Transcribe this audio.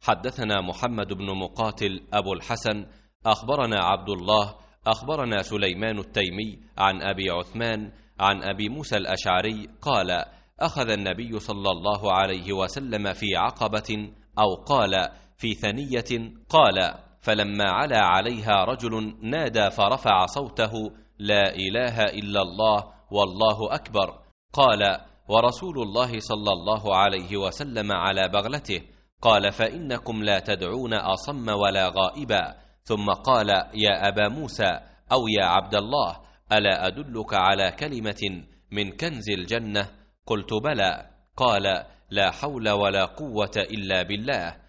حدثنا محمد بن مقاتل أبو الحسن أخبرنا عبد الله أخبرنا سليمان التيمي عن أبي عثمان عن أبي موسى الأشعري قال: أخذ النبي صلى الله عليه وسلم في عقبة، أو قال في ثنية، قال: فلما علا عليها رجل نادى فرفع صوته: لا إله إلا الله والله أكبر. قال: ورسول الله صلى الله عليه وسلم على بغلته. قال: فإنكم لا تدعون أصم ولا غائبا. ثم قال: يا أبا موسى أو يا عبد الله، ألا أدلك على كلمة من كنز الجنة؟ قلت: بلى. قال: لا حول ولا قوة إلا بالله.